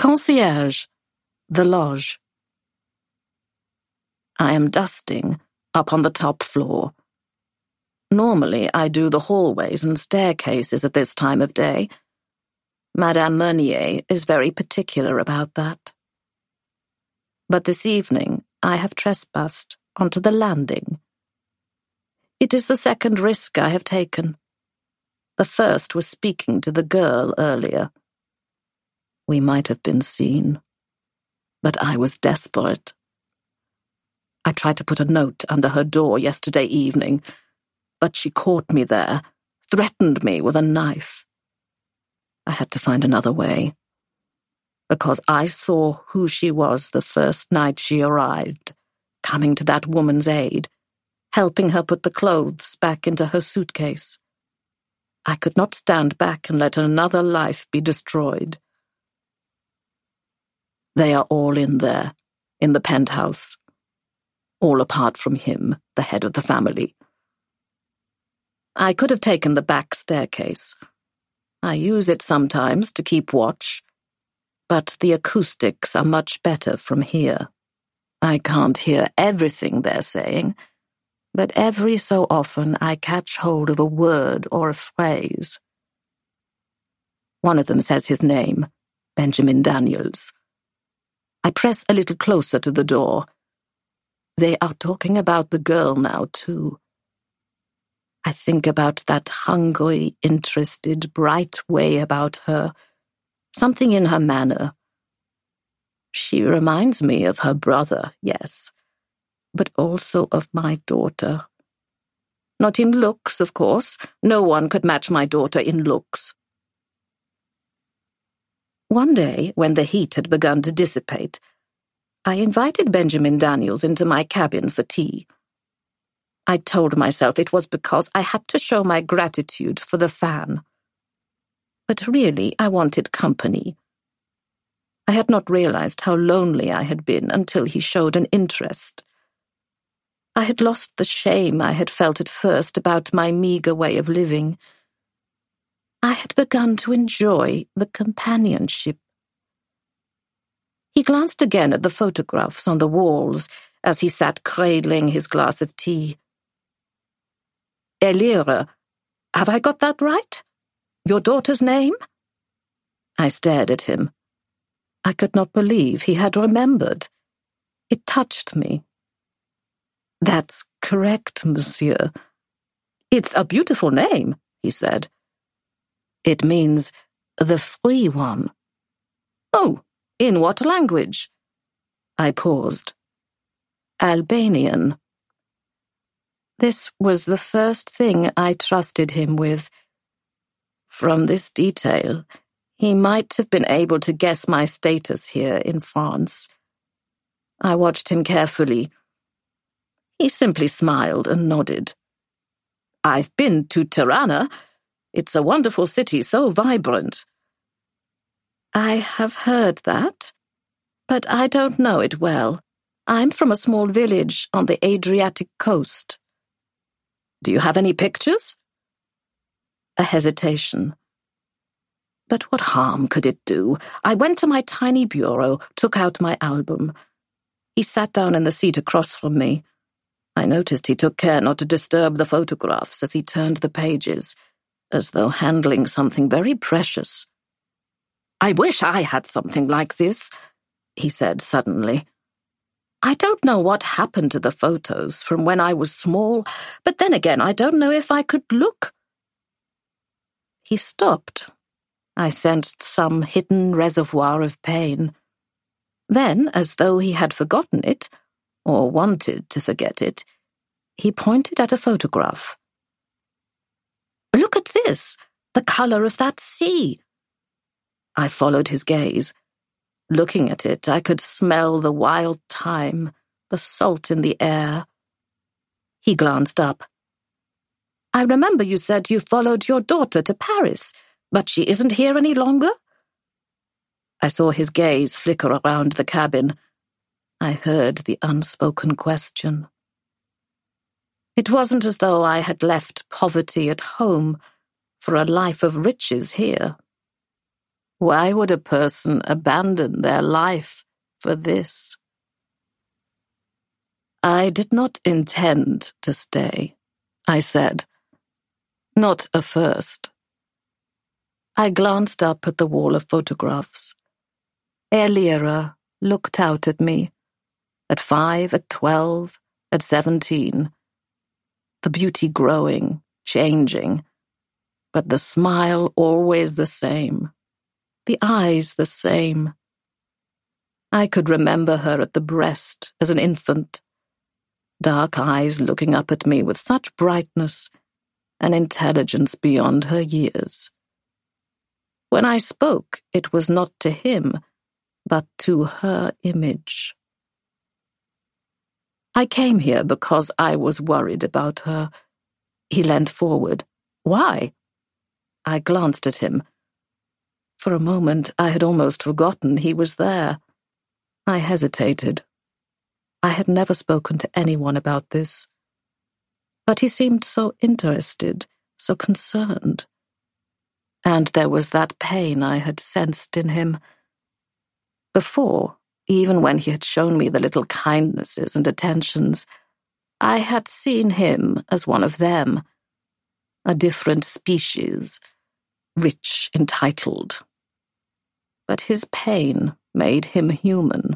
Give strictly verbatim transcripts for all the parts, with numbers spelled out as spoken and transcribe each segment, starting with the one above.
Concierge, the lodge. I am dusting up on the top floor. Normally, I do the hallways and staircases at this time of day. Madame Meunier is very particular about that. But this evening, I have trespassed onto the landing. It is the second risk I have taken. The first was speaking to the girl earlier. We might have been seen, but I was desperate. I tried to put a note under her door yesterday evening, but she caught me there, threatened me with a knife. I had to find another way, because I saw who she was the first night she arrived, coming to that woman's aid, helping her put the clothes back into her suitcase. I could not stand back and let another life be destroyed. They are all in there, in the penthouse, all apart from him, the head of the family. I could have taken the back staircase. I use it sometimes to keep watch, but the acoustics are much better from here. I can't hear everything they're saying, but every so often I catch hold of a word or a phrase. One of them says his name, Benjamin Daniels. I press a little closer to the door. They are talking about the girl now, too. I think about that hungry, interested, bright way about her, something in her manner. She reminds me of her brother, yes, but also of my daughter. Not in looks, of course. No one could match my daughter in looks. One day, when the heat had begun to dissipate, I invited Benjamin Daniels into my cabin for tea. I told myself it was because I had to show my gratitude for the fan. But really, I wanted company. I had not realized how lonely I had been until he showed an interest. I had lost the shame I had felt at first about my meager way of living. I had begun to enjoy the companionship. He glanced again at the photographs on the walls as he sat cradling his glass of tea. Elira, have I got that right? Your daughter's name? I stared at him. I could not believe he had remembered. It touched me. That's correct, monsieur. It's a beautiful name, he said. It means the free one. Oh, in what language? I paused. Albanian. This was the first thing I trusted him with. From this detail, he might have been able to guess my status here in France. I watched him carefully. He simply smiled and nodded. I've been to Tirana. It's a wonderful city, so vibrant. I have heard that, but I don't know it well. I'm from a small village on the Adriatic coast. Do you have any pictures? A hesitation. But what harm could it do? I went to my tiny bureau, took out my album. He sat down in the seat across from me. I noticed he took care not to disturb the photographs as he turned the pages, as though handling something very precious. I wish I had something like this, he said suddenly. I don't know what happened to the photos from when I was small, but then again, I don't know if I could look. He stopped. I sensed some hidden reservoir of pain. Then, as though he had forgotten it, or wanted to forget it, he pointed at a photograph. Look at this, the color of that sea. I followed his gaze. Looking at it, I could smell the wild thyme, the salt in the air. He glanced up. I remember you said you followed your daughter to Paris, but she isn't here any longer? I saw his gaze flicker around the cabin. I heard the unspoken question. It wasn't as though I had left poverty at home for a life of riches here. Why would a person abandon their life for this? I did not intend to stay, I said. Not at first. I glanced up at the wall of photographs. Elira looked out at me, at five, at twelve, at seventeen. The beauty growing, changing, but the smile always the same, the eyes the same. I could remember her at the breast as an infant, dark eyes looking up at me with such brightness and intelligence beyond her years. When I spoke, it was not to him, but to her image. I came here because I was worried about her. He leant forward. Why? I glanced at him. For a moment, I had almost forgotten he was there. I hesitated. I had never spoken to anyone about this. But he seemed so interested, so concerned. And there was that pain I had sensed in him. Before, even when he had shown me the little kindnesses and attentions, I had seen him as one of them, a different species, rich, entitled. But his pain made him human.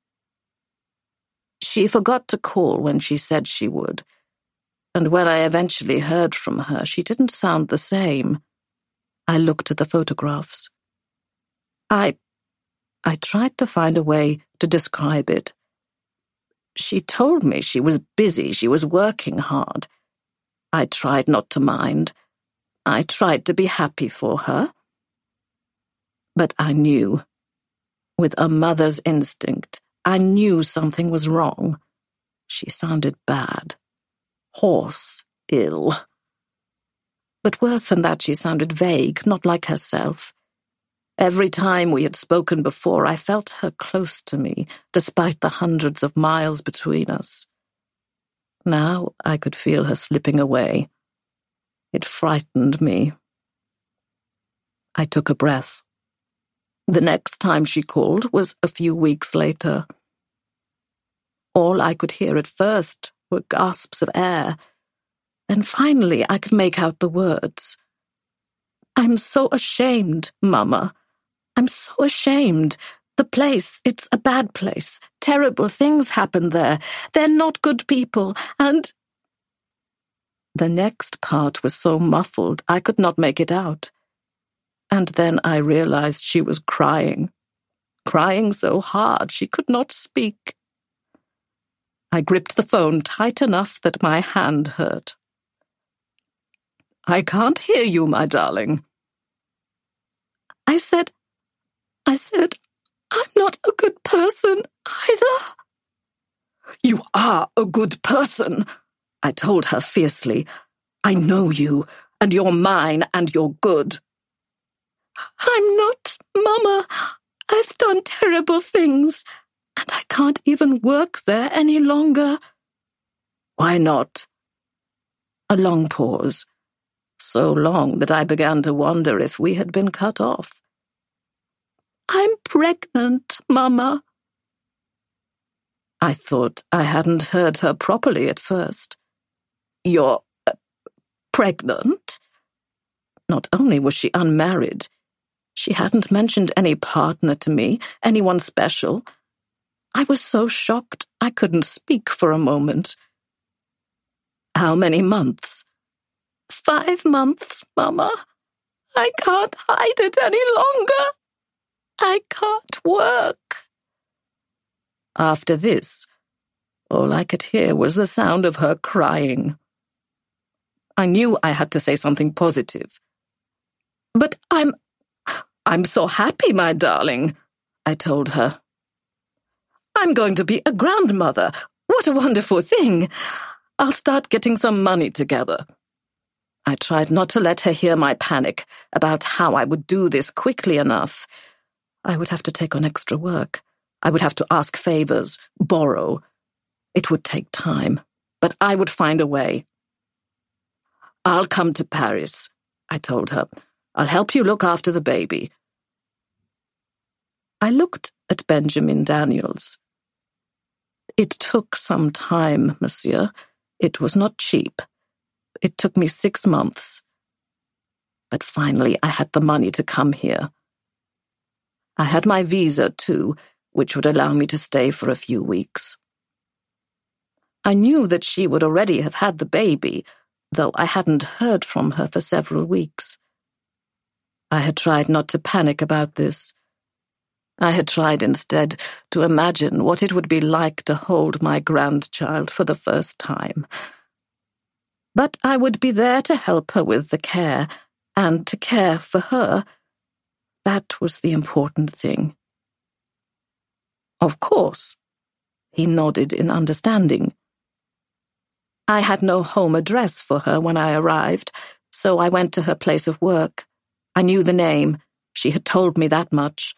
She forgot to call when she said she would, and when I eventually heard from her, she didn't sound the same. I looked at the photographs. I... I tried to find a way to describe it. She told me she was busy, she was working hard. I tried not to mind. I tried to be happy for her. But I knew, with a mother's instinct, I knew something was wrong. She sounded bad, hoarse, ill. But worse than that, she sounded vague, not like herself. Every time we had spoken before, I felt her close to me, despite the hundreds of miles between us. Now I could feel her slipping away. It frightened me. I took a breath. The next time she called was a few weeks later. All I could hear at first were gasps of air, and finally I could make out the words. "I'm so ashamed, Mama. I'm so ashamed. The place, it's a bad place. Terrible things happen there. They're not good people, and—" The next part was so muffled I could not make it out. And then I realized she was crying, crying so hard she could not speak. I gripped the phone tight enough that my hand hurt. "I can't hear you, my darling." I said, I said, "I'm not a good person either." "You are a good person," I told her fiercely. "I know you, and you're mine, and you're good." "I'm not, Mama. I've done terrible things, and I can't even work there any longer." "Why not?" A long pause, so long that I began to wonder if we had been cut off. "I'm pregnant, Mama." I thought I hadn't heard her properly at first. "You're uh, pregnant?" Not only was she unmarried, she hadn't mentioned any partner to me, anyone special. I was so shocked I couldn't speak for a moment. "How many months?" "Five months, Mama. I can't hide it any longer. I can't work." After this, all I could hear was the sound of her crying. I knew I had to say something positive. "But I'm... I'm so happy, my darling," I told her. "I'm going to be a grandmother. What a wonderful thing. I'll start getting some money together." I tried not to let her hear my panic about how I would do this quickly enough. I would have to take on extra work. I would have to ask favors, borrow. It would take time, but I would find a way. "I'll come to Paris," I told her. "I'll help you look after the baby. I looked at Benjamin Daniels. It took some time, monsieur. It was not cheap. It took me six months. But finally I had the money to come here. I had my visa, too, which would allow me to stay for a few weeks. I knew that she would already have had the baby, though I hadn't heard from her for several weeks. I had tried not to panic about this. I had tried instead to imagine what it would be like to hold my grandchild for the first time. But I would be there to help her with the care, and to care for her. That was the important thing. Of course, he nodded in understanding. I had no home address for her when I arrived, so I went to her place of work. I knew the name. She had told me that much.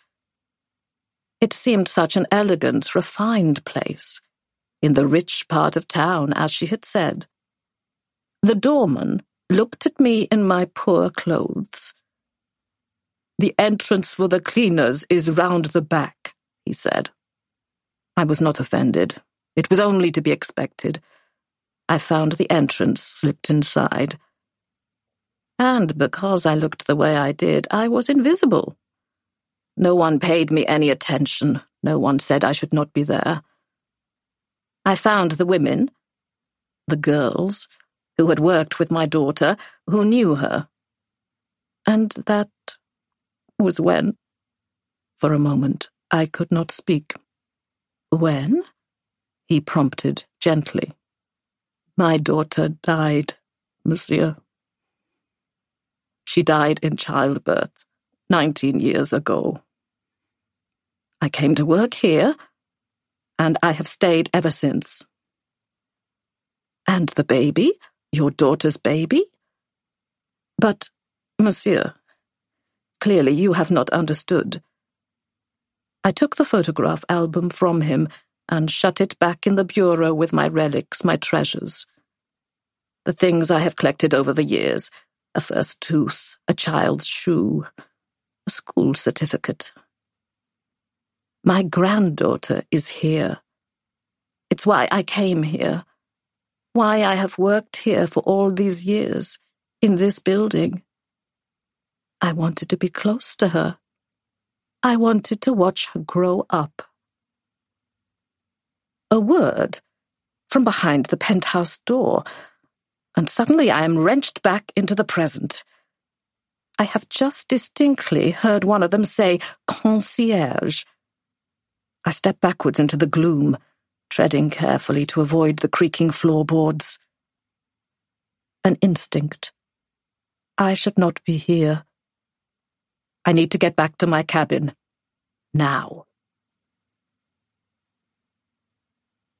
It seemed such an elegant, refined place, in the rich part of town, as she had said. The doorman looked at me in my poor clothes. "The entrance for the cleaners is round the back," he said. I was not offended. It was only to be expected. I found the entrance, slipped inside. And because I looked the way I did, I was invisible. No one paid me any attention. No one said I should not be there. I found the women, the girls, who had worked with my daughter, who knew her. And that was when, for a moment, I could not speak. "When?" he prompted gently. "My daughter died, monsieur. She died in childbirth, nineteen years ago. I came to work here, and I have stayed ever since." "And the baby? Your daughter's baby?" "But, monsieur, clearly you have not understood." I took the photograph album from him and shut it back in the bureau with my relics, my treasures. The things I have collected over the years, a first tooth, a child's shoe, a school certificate. My granddaughter is here. It's why I came here, why I have worked here for all these years, in this building. I wanted to be close to her. I wanted to watch her grow up. A word from behind the penthouse door, and suddenly I am wrenched back into the present. I have just distinctly heard one of them say, "Concierge." I step backwards into the gloom, treading carefully to avoid the creaking floorboards. An instinct. I should not be here. I need to get back to my cabin. Now.